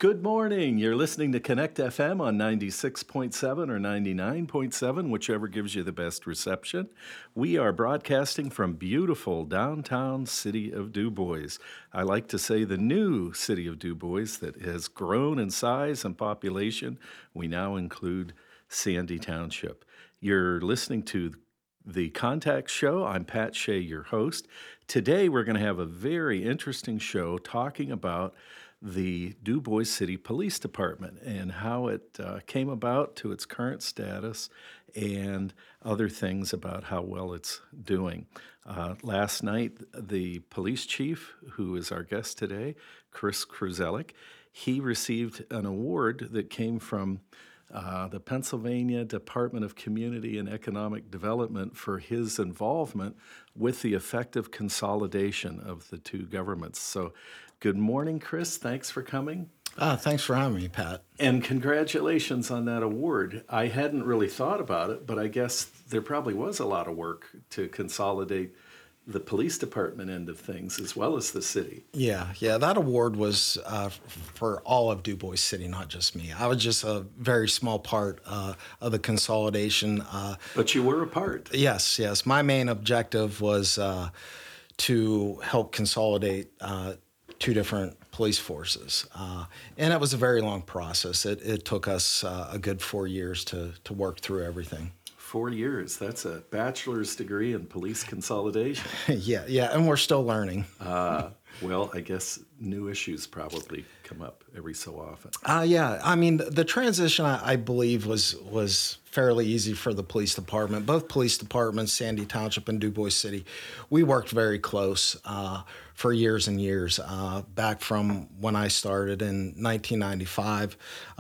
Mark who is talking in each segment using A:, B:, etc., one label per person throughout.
A: Good morning. You're listening to Connect FM on 96.7 or 99.7, whichever gives you the best reception. We are broadcasting from beautiful downtown city of DuBois. I like to say the new city of DuBois that has grown in size and population. We now include Sandy Township. You're listening to the Contact Show. I'm Pat Shea, your host. Today we're going to have a very interesting show talking about the DuBois City Police Department and how it came about to its current status and other things about how well it's doing. Last night, the police chief, who is our guest today, Chris Kruzelic, he received an award that came from the Pennsylvania Department of Community and Economic Development for his involvement with the effective consolidation of the two governments. So, good morning, Chris. Thanks for coming.
B: Thanks for having me, Pat.
A: And congratulations on that award. I hadn't really thought about it, but I guess there probably was a lot of work to consolidate the police department end of things as well as the city.
B: Yeah, that award was for all of DuBois City, not just me. I was just a very small part of the consolidation.
A: But you were a part.
B: Yes. My main objective was to help consolidate two different police forces. And it was a very long process. It took us a good 4 years to work through everything.
A: 4 years. That's a bachelor's degree in police consolidation.
B: Yeah, and we're still learning.
A: Well, I guess new issues probably come up every so often.
B: Yeah, I mean, the transition, I believe, was fairly easy for the police department. Both police departments, Sandy Township and DuBois City, we worked very close for years and years. Back from when I started in 1995,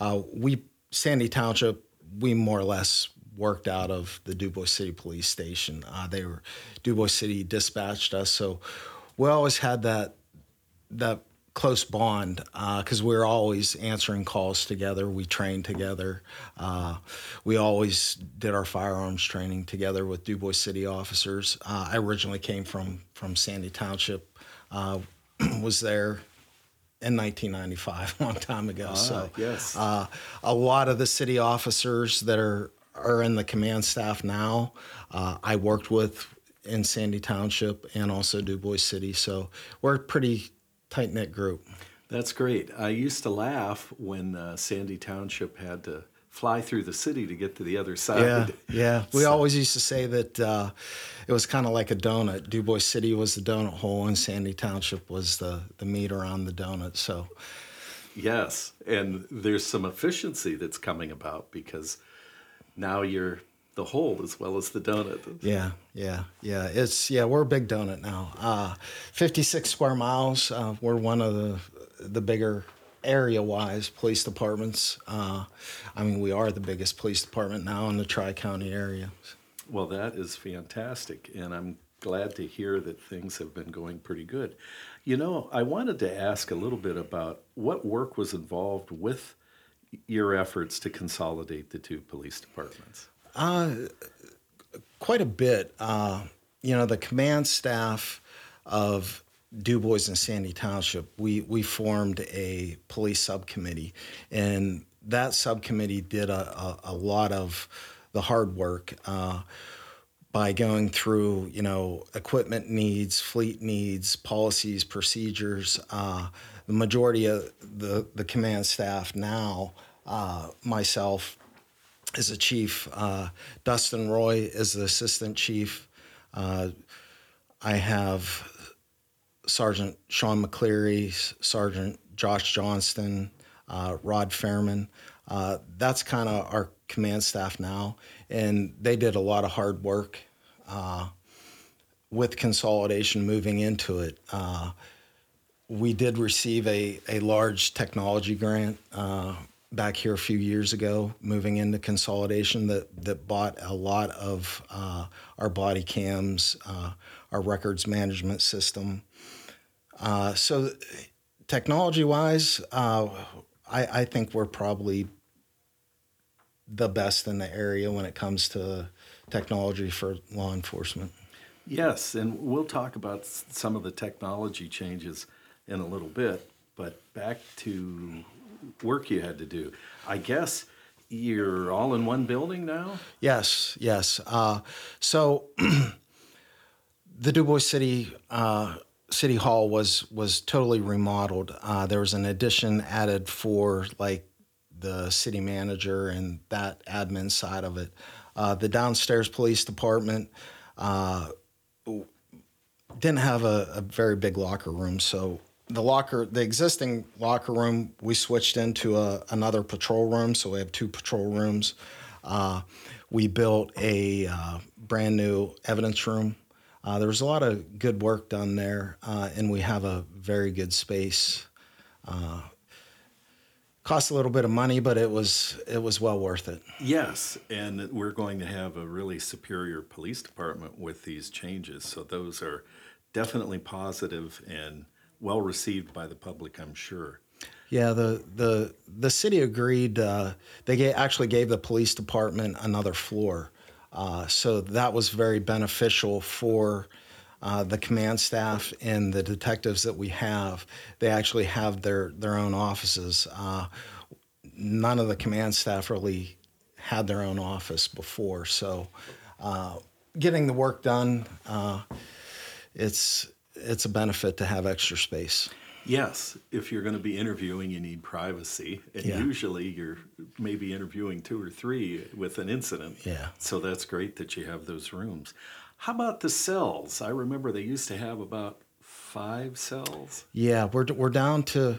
B: Sandy Township, we more or less worked out of the DuBois City Police Station. DuBois City dispatched us, so we always had that close bond because we were always answering calls together. We trained together. We always did our firearms training together with DuBois City officers. I originally came from Sandy Township, was there in 1995, a long time ago.
A: Yes.
B: A lot of the city officers that are in the command staff now, I worked with in Sandy Township and also DuBois City. So we're a pretty tight-knit group.
A: That's great. I used to laugh when Sandy Township had to fly through the city to get to the other side.
B: Yeah. We always used to say that it was kind of like a donut. DuBois City was the donut hole and Sandy Township was the meat around the donut. So,
A: yes, and there's some efficiency that's coming about because now you're the hole as well as the donut.
B: Yeah. We're a big donut now. 56 square miles. We're one of the bigger area-wise police departments. We are the biggest police department now in the Tri-County area.
A: Well, that is fantastic, and I'm glad to hear that things have been going pretty good. You know, I wanted to ask a little bit about what work was involved with your efforts to consolidate the two police departments.
B: Quite a bit. The command staff of DuBois and Sandy Township, we formed a police subcommittee, and that subcommittee did a lot of the hard work by going through, equipment needs, fleet needs, policies, procedures. The majority of the command staff now, myself, is the chief. Dustin Roy is the assistant chief. I have Sergeant Sean McCleary, Sergeant Josh Johnston, Rod Fairman. That's kind of our command staff now, and they did a lot of hard work with consolidation moving into it. We did receive a large technology grant back here a few years ago, moving into consolidation that bought a lot of our body cams, our records management system. So technology-wise, I think we're probably the best in the area when it comes to technology for law enforcement.
A: Yes, and we'll talk about some of the technology changes in a little bit, but back to work you had to do. I guess you're all in one building now?
B: Yes, yes. So the Du Bois City Hall was totally remodeled. There was an addition added for like the city manager and that admin side of it. The downstairs police department didn't have a very big locker room, so the existing locker room we switched into another patrol room, so we have two patrol rooms. We built a brand new evidence room. There was a lot of good work done there, and we have a very good space. Cost a little bit of money, but it was well worth it.
A: Yes, and we're going to have a really superior police department with these changes, so those are definitely positive and well received by the public, I'm sure.
B: Yeah, the city agreed. They actually gave the police department another floor, so that was very beneficial for the command staff and the detectives that we have. They actually have their own offices. None of the command staff really had their own office before, so getting the work done, it's a benefit to have extra space.
A: Yes, if you're going to be interviewing, you need privacy, and usually you're maybe interviewing 2 or 3 with an incident.
B: Yeah.
A: So that's great that you have those rooms. How about the cells? I remember they used to have about 5 cells.
B: Yeah, we're down to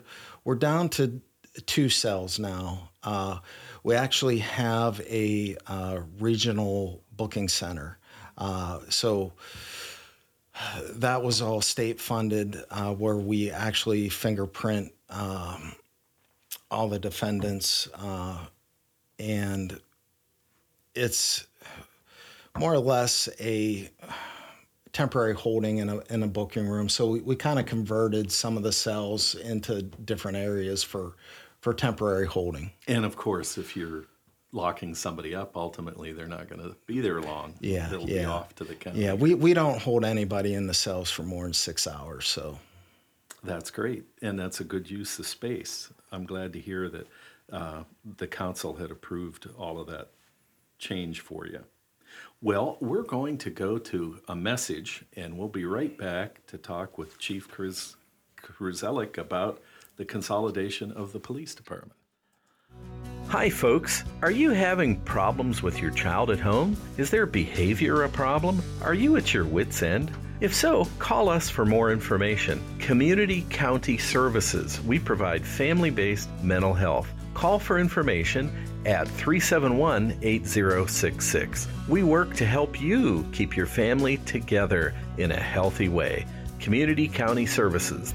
B: 2 cells now. We actually have a regional booking center, so that was all state funded, where we actually fingerprint all the defendants, and it's more or less a temporary holding in a booking room. So we kind of converted some of the cells into different areas for temporary holding.
A: And of course, if you're locking somebody up, ultimately they're not going to be there long.
B: Yeah,
A: They'll be off to the county.
B: Yeah, we don't hold anybody in the cells for more than 6 hours. So
A: that's great, and that's a good use of space. I'm glad to hear that the council had approved all of that change for you. Well, we're going to go to a message, and we'll be right back to talk with Chief Kruzelic about the consolidation of the police department. Hi, folks. Are you having problems with your child at home? Is their behavior a problem? Are you at your wit's end? If so, call us for more information. Community County Services. We provide family-based mental health. Call for information at 371-8066. We work to help you keep your family together in a healthy way. Community County Services,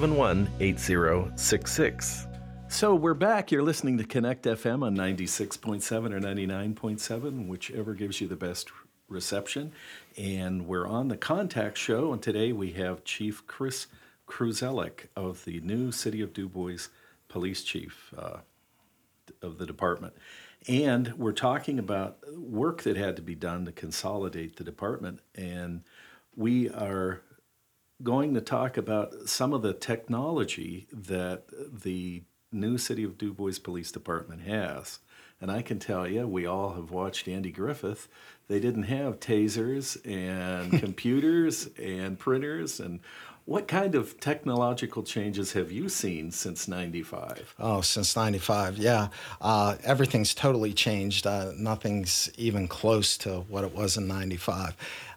A: 371-8066. So we're back. You're listening to Connect FM on 96.7 or 99.7, whichever gives you the best reception. And we're on the Contact Show, and today we have Chief Chris Kruzelic of the new City of Du Bois Police Chief of the department. And we're talking about work that had to be done to consolidate the department. And we are going to talk about some of the technology that the new City of Du Bois Police Department has. And I can tell you, we all have watched Andy Griffith. They didn't have tasers and computers and printers. And what kind of technological changes have you seen since 95?
B: Oh, since 95, yeah. Everything's totally changed. Nothing's even close to what it was in 95.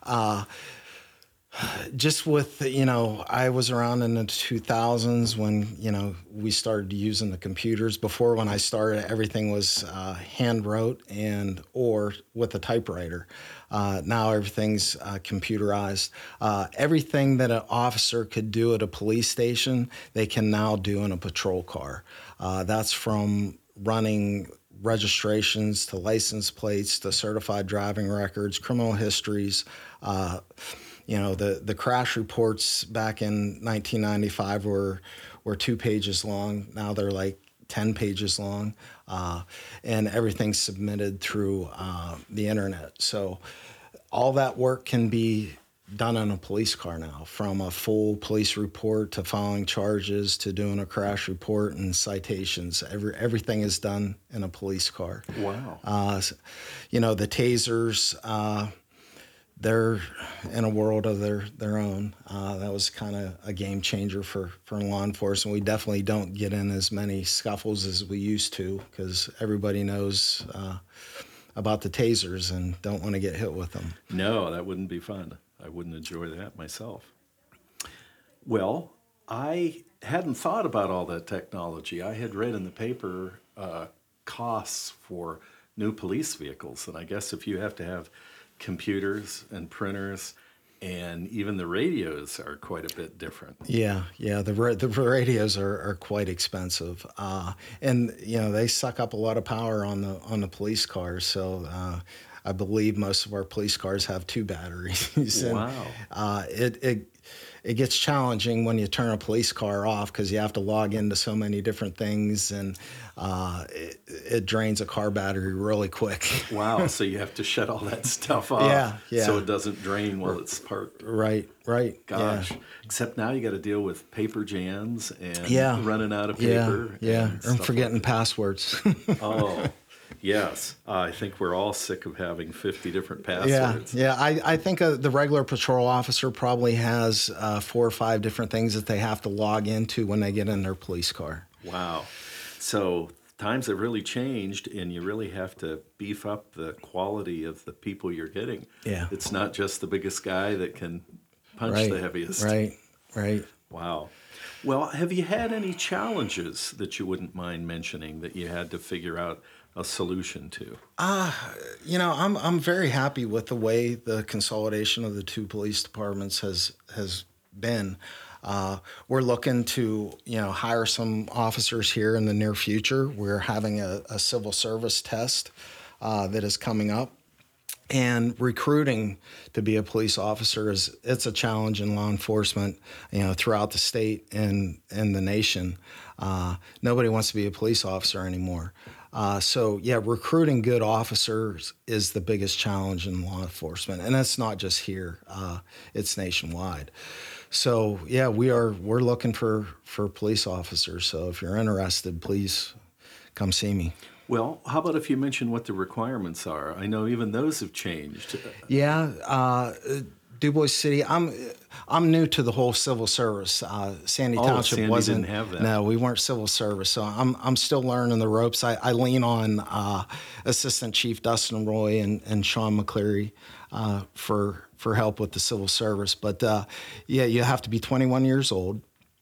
B: Just with, I was around in the 2000s when, we started using the computers. Before, when I started, everything was hand wrote or with a typewriter. Now everything's computerized. Everything that an officer could do at a police station, they can now do in a patrol car. That's from running registrations to license plates to certified driving records, criminal histories. The crash reports back in 1995 were 2 pages long. Now they're like 10 pages long, and everything's submitted through the internet. So all that work can be done in a police car now, from a full police report to filing charges to doing a crash report and citations. Everything is done in a police car.
A: Wow.
B: The tasers, they're in a world of their own. That was kind of a game changer for law enforcement. We definitely don't get in as many scuffles as we used to because everybody knows about the tasers and don't want to get hit with them.
A: No, that wouldn't be fun. I wouldn't enjoy that myself. Well, I hadn't thought about all that technology. I had read in the paper costs for new police vehicles, and I guess if you have to have computers and printers, and even the radios are quite a bit different.
B: Yeah. The radios are quite expensive, and they suck up a lot of power on the police cars. So I believe most of our police cars have 2 batteries. And,
A: wow.
B: It gets challenging when you turn a police car off because you have to log into so many different things, and it drains a car battery really quick.
A: Wow, so you have to shut all that stuff off
B: yeah.
A: so it doesn't drain while it's parked.
B: Right.
A: Gosh.
B: Yeah.
A: Except now you got to deal with paper jams and running out of paper.
B: And forgetting passwords.
A: Oh, yes. I think we're all sick of having 50 different passwords.
B: Yeah. I think the regular patrol officer probably has 4 or 5 different things that they have to log into when they get in their police car.
A: Wow. So times have really changed, and you really have to beef up the quality of the people you're getting.
B: Yeah.
A: It's not just the biggest guy that can punch the heaviest.
B: Right.
A: Wow. Well, have you had any challenges that you wouldn't mind mentioning that you had to figure out a solution to?
B: I'm very happy with the way the consolidation of the 2 police departments has been. We're looking to hire some officers here in the near future. We're having a civil service test that is coming up. And recruiting to be a police officer it's a challenge in law enforcement, throughout the state and the nation. Nobody wants to be a police officer anymore. Recruiting good officers is the biggest challenge in law enforcement, and that's not just here; it's nationwide. So we're looking for police officers. So if you're interested, please come see me.
A: Well, how about if you mention what the requirements are? I know even those have changed.
B: Yeah, Dubois City. I'm new to the whole civil service. Sandy Township
A: Sandy
B: wasn't.
A: Didn't have that.
B: No, we weren't civil service, so I'm still learning the ropes. I lean on Assistant Chief Dustin Roy and Sean McCleary for help with the civil service. But you have to be 21 years old.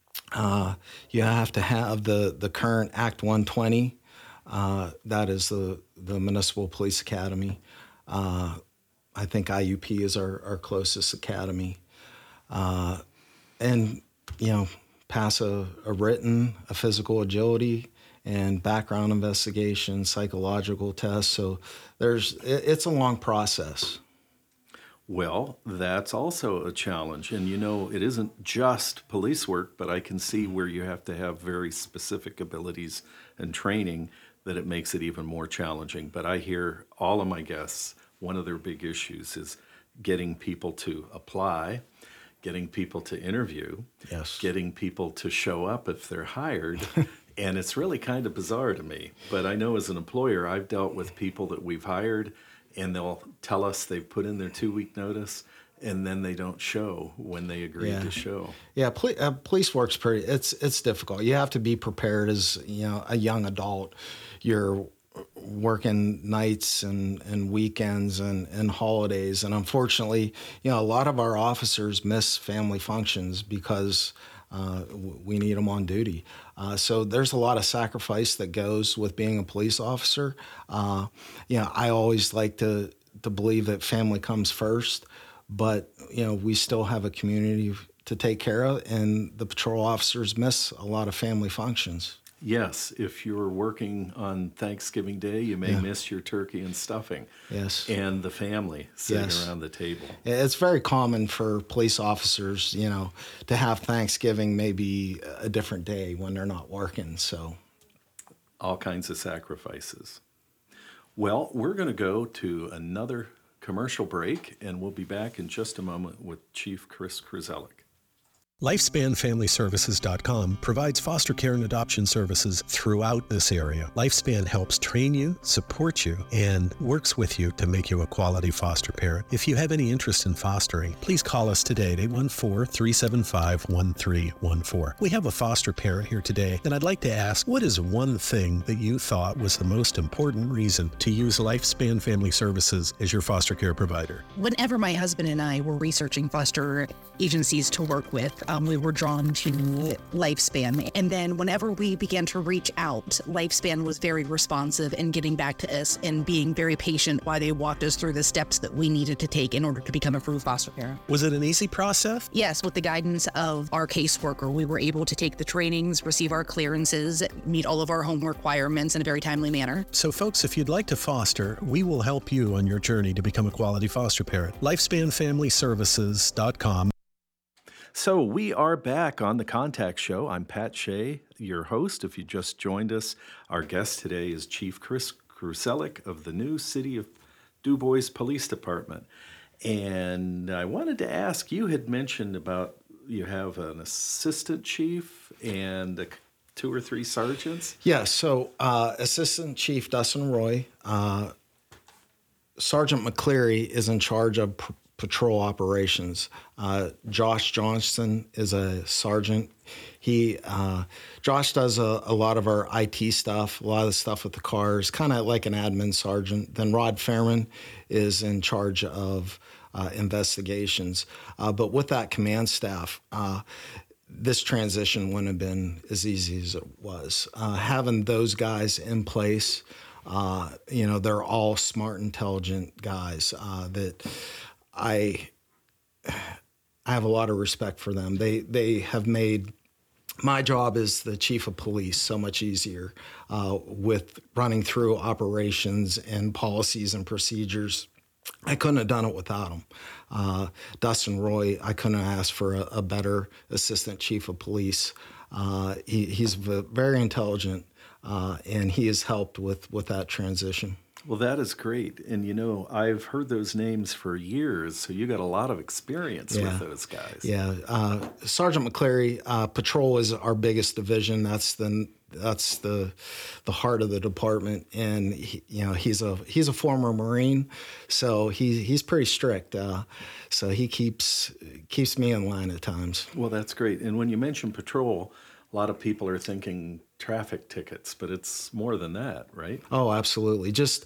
B: You have to have the current Act 120. That is the Municipal Police Academy. I think IUP is our closest academy. And pass a written, a physical agility, and background investigation, psychological tests. So it's a long process.
A: Well, that's also a challenge. And it isn't just police work, but I can see where you have to have very specific abilities and training that it makes it even more challenging. But I hear all of my guests, one of their big issues is getting people to apply, getting people to interview, getting people to show up if they're hired. And it's really kind of bizarre to me. But I know as an employer, I've dealt with people that we've hired, and they'll tell us they've put in their 2-week notice, and then they don't show when they agreed to show.
B: Yeah, police work's it's difficult. You have to be prepared as a young adult. You're working nights and weekends and holidays, and unfortunately, a lot of our officers miss family functions because we need them on duty. So there's a lot of sacrifice that goes with being a police officer. I always like to believe that family comes first, but we still have a community to take care of, and the patrol officers miss a lot of family functions.
A: Yes, if you're working on Thanksgiving Day, you may miss your turkey and stuffing.
B: Yes.
A: And the family sitting around the table.
B: It's very common for police officers, to have Thanksgiving maybe a different day when they're not working. So,
A: all kinds of sacrifices. Well, we're going to go to another commercial break, and we'll be back in just a moment with Chief Chris Kruzelic.
C: LifespanFamilyServices.com provides foster care and adoption services throughout this area. Lifespan helps train you, support you, and works with you to make you a quality foster parent. If you have any interest in fostering, please call us today at 814-375-1314. We have a foster parent here today, and I'd like to ask, what is one thing that you thought was the most important reason to use Lifespan Family Services as your foster care provider?
D: Whenever my husband and I were researching foster agencies to work with, we were drawn to Lifespan. And then whenever we began to reach out, Lifespan was very responsive in getting back to us and being very patient while they walked us through the steps that we needed to take in order to become a approved foster parent.
C: Was it an easy process?
D: Yes, with the guidance of our caseworker, we were able to take the trainings, receive our clearances, meet all of our home requirements in a very timely manner.
C: So folks, if you'd like to foster, we will help you on your journey to become a quality foster parent. LifespanFamilyServices.com.
A: So we are back on the Contact Show. I'm Pat Shea, your host. If you just joined us, our guest today is Chief Chris Kruzelic of the new City of DuBois Police Department. And I wanted to ask, you had mentioned about you have an assistant chief and 2 or 3 sergeants?
B: Yeah, so Assistant Chief Dustin Roy, Sergeant McCleary is in charge of patrol operations. Josh Johnston is a sergeant. Josh does a lot of our IT stuff, a lot of the stuff with the cars, kind of like an admin sergeant. Then Rod Fairman is in charge of investigations. But with that command staff, this transition wouldn't have been as easy as it was. Having those guys in place, they're all smart, intelligent guys that I have a lot of respect for them. They have made my job as the chief of police so much easier with running through operations and policies and procedures. I couldn't have done it without them. Dustin Roy, I couldn't have asked for a better assistant chief of police. He's very intelligent, and he has helped with that transition.
A: Well, that is great. And, I've heard those names for years, so you got a lot of experience with those guys.
B: Yeah. Sergeant McCleary, patrol is our biggest division. That's the heart of the department. And, he's a former Marine, so he's pretty strict. So he keeps me in line at times.
A: Well, that's great. And when you mention patrol, a lot of people are thinking traffic tickets, but it's more than that, right?
B: Oh, absolutely. Just,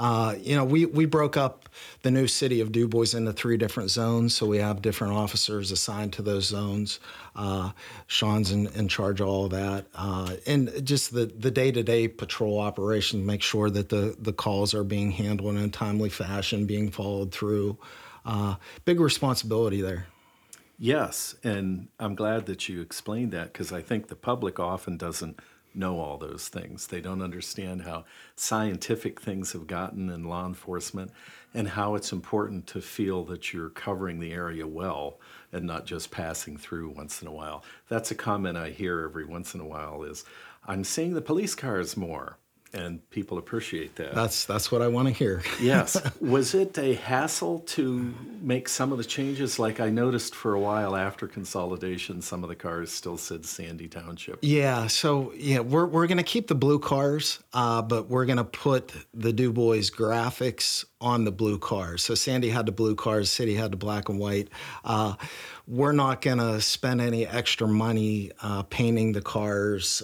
B: we broke up the new City of DuBois into 3 different zones, so we have different officers assigned to those zones. Sean's in charge of all of that. And just the day-to-day patrol operation, make sure that the calls are being handled in a timely fashion, being followed through. Big responsibility there.
A: Yes, and I'm glad that you explained that, because I think the public often doesn't know all those things. They don't understand how scientific things have gotten in law enforcement and how it's important to feel that you're covering the area well and not just passing through once in a while. That's a comment I hear every once in a while is, I'm seeing the police cars more. And people appreciate that.
B: That's what I want to hear.
A: Yes. Was it a hassle to make some of the changes? Like I noticed for a while after consolidation, some of the cars still said Sandy Township.
B: Yeah. So we're going to keep the blue cars, but we're going to put the DuBois graphics on the blue cars. So Sandy had the blue cars, City had the black and white. We're not going to spend any extra money painting the cars.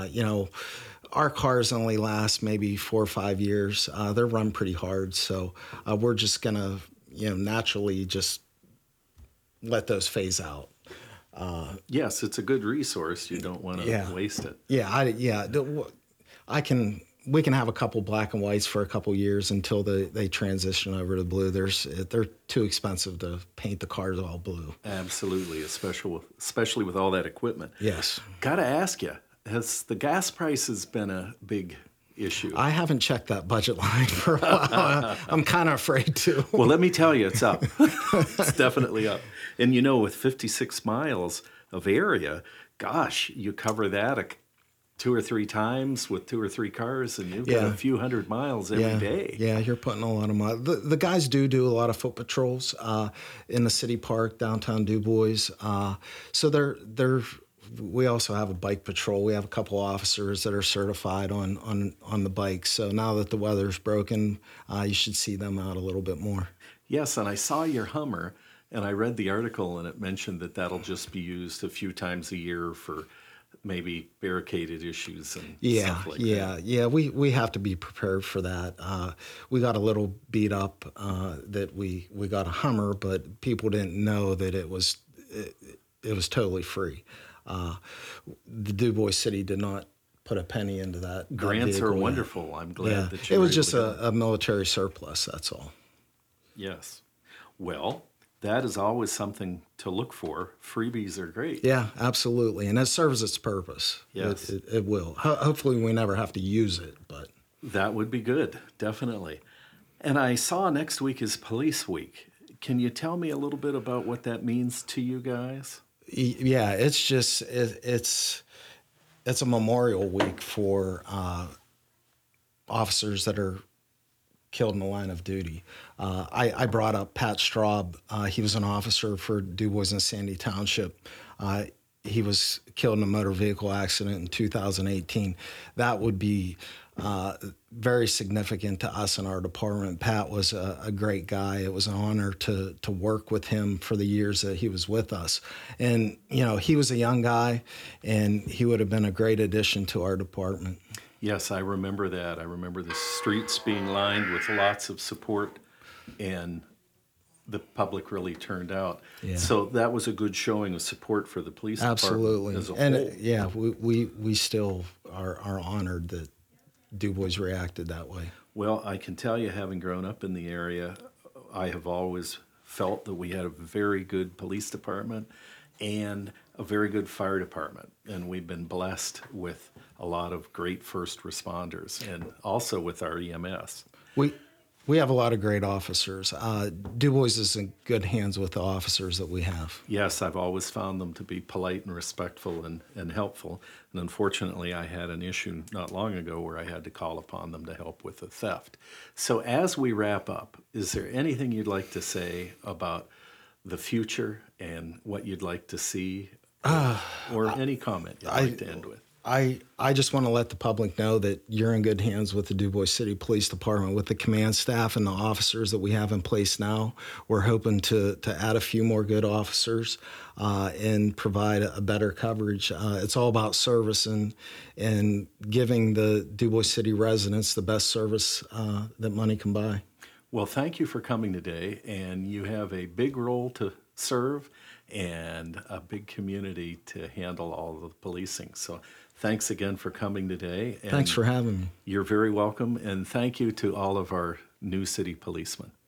B: Our cars only last maybe 4 or 5 years. They're run pretty hard, so we're just gonna, naturally just let those phase out.
A: Yes, it's a good resource. You don't want to waste it. We can have a couple black and whites for a couple years until they transition over to blue. They're too expensive to paint the cars all blue. Absolutely, especially with all that equipment.
B: Yes.
A: Got to ask you. Has the gas prices been a big issue?
B: I haven't checked that budget line for a while. I'm kind of afraid to.
A: Well, let me tell you, it's up. It's definitely up. And with 56 miles of area, gosh, you cover that 2 or 3 times with 2 or 3 cars, and you've got
B: Yeah.
A: a few hundred miles every day.
B: Yeah, you're putting a lot of miles. The guys do a lot of foot patrols in the city park, downtown Du Bois. So they're. We also have a bike patrol. We have a couple officers that are certified on the bikes. So now that the weather's broken, you should see them out a little bit more.
A: Yes, and I saw your Hummer, and I read the article, and it mentioned that that'll just be used a few times a year for maybe barricaded issues and stuff like that.
B: Yeah. We have to be prepared for that. We got a little beat up that we got a Hummer, but people didn't know that it was totally free. The Du Bois City did not put a penny into that.
A: Grants are
B: vehicle.
A: wonderful. I'm glad that you
B: It
A: were
B: was
A: able
B: just
A: to go.
B: a military surplus, that's all.
A: Yes. Well, that is always something to look for. Freebies are great.
B: Yeah, absolutely. And it serves its purpose.
A: Yes.
B: It will. Hopefully we never have to use it, but
A: That would be good, definitely. And I saw next week is Police Week. Can you tell me a little bit about what that means to you guys?
B: yeah, it's just it's a memorial week for officers that are killed in the line of duty. I brought up Pat Straub. He was an officer for Du Bois and Sandy Township. He was killed in a motor vehicle accident in 2018. That would be very significant to us in our department. Pat was a great guy. It was an honor to work with him for the years that he was with us. And, he was a young guy, and he would have been a great addition to our department.
A: Yes, I remember that. I remember the streets being lined with lots of support, and the public really turned out.
B: Yeah.
A: So that was a good showing of support for the police
B: Absolutely.
A: department as a whole.
B: Yeah, we still are honored that Du Bois reacted that way.
A: Well, I can tell you, having grown up in the area, I have always felt that we had a very good police department and a very good fire department. And we've been blessed with a lot of great first responders and also with our EMS.
B: We have a lot of great officers. Du Bois is in good hands with the officers that we have.
A: Yes, I've always found them to be polite and respectful and helpful. And unfortunately, I had an issue not long ago where I had to call upon them to help with a theft. So as we wrap up, is there anything you'd like to say about the future and what you'd like to see? Or any comment you'd like to end with?
B: I just want to let the public know that you're in good hands with the Du Bois City Police Department, with the command staff and the officers that we have in place now. We're hoping to add a few more good officers and provide a better coverage. It's all about service and giving the Du Bois City residents the best service that money can buy.
A: Well, thank you for coming today, and you have a big role to serve and a big community to handle all of the policing. So thanks again for coming today. And
B: Thanks for having me.
A: you're very welcome, and thank you to all of our new city policemen.